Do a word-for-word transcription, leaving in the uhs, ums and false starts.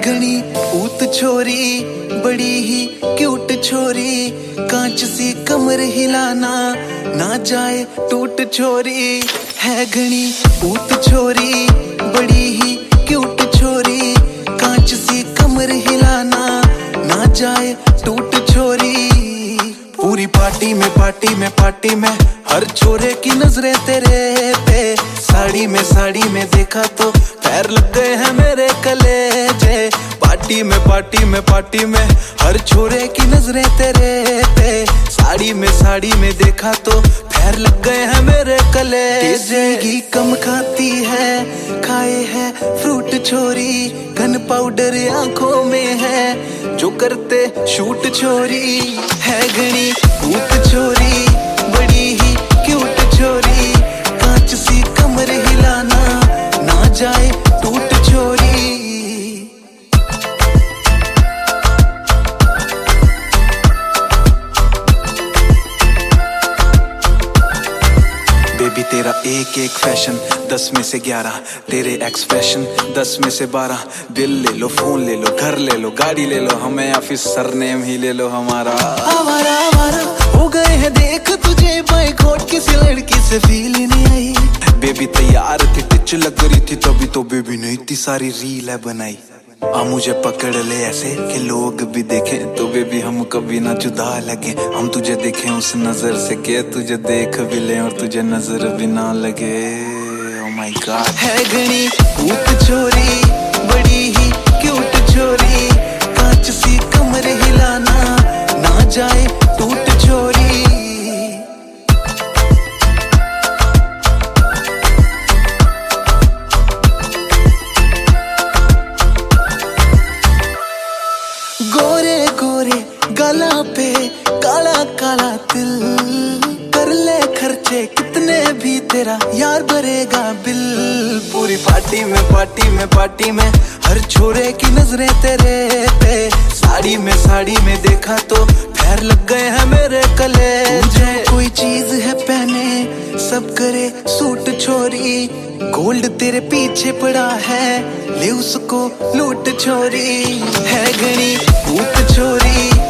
घनी ऊत छोरी, बड़ी ही क्यूट छोरी, कांच सी कमर हिलाना ना जाए टूट छोरी। है घनी ऊत छोरी, बड़ी ही क्यूट छोरी, कांच सी कमर हिलाना ना जाए टूट छोरी। पूरी पार्टी में पार्टी में पार्टी में हर छोरे की नजरें तेरे पे, साड़ी में साड़ी में देखा तो पैर लग गए हैं मेरे कलेजे। पार्टी में पार्टी में पार्टी में हर छोरे की नजरें तेरे पे, साड़ी में साड़ी में देखा तो पैर लग गए हैं मेरे कलेजे। घी कम खाती है, खाए है फ्रूट छोरी, घन पाउडर आंखों में है जो करते शूट छोरी। है घनी ऊत छोरी, बड़ी ही क्यूट छोरी, कांच सी कमर हिलाना ना जाए टूट छोरी। बेबी तेरा एक एक फैशन दस में से ग्यारह, तेरे एक्सप्रेशन दस में से बारह। दिल ले लो, फोन ले लो, घर ले लो, गाड़ी ले लो, हमें या फिर सरनेम ही ले लो हमारा। आवारा आवारा हो गए हैं देख तुझे बाइकआउट, किसी लड़की से फील ही नहीं आई। बेबी तैयार थी, टिच लग रही थी तभी तो बेबी ने इतनी सारी रील है बनाई। आ मुझे पकड़ ले ऐसे कि लोग भी देखें तो बेबी हम कभी ना जुदा लगे। हम तुझे देखें उस नजर से कि तुझे देख भी ले और तुझे नजर भी ना लगे। Oh my God. है घनी ऊत छोरी, बड़ी ही क्यूट छोरी, कांच सी कमर हिलाना ना जाए टूट छोरी। गोरे गोरे गाला पे काला काला तिल, कर ले खर्चे कितने भी तेरा यार भरेगा बिल। पूरी पार्टी में पार्टी में पार्टी में हर छोरे की नजरें तेरे पे, साड़ी में साड़ी में देखा तो पैर लग गए हैं मेरे कलेजे। कोई चीज है पहने सब करे सूट छोरी, गोल्ड तेरे पीछे पड़ा है ले उसको लूट छोरी। है घनी ऊत छोरी,